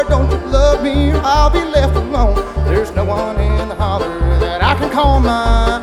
Don't you love me or I'll be left alone. There's no one in the holler that I can call mine.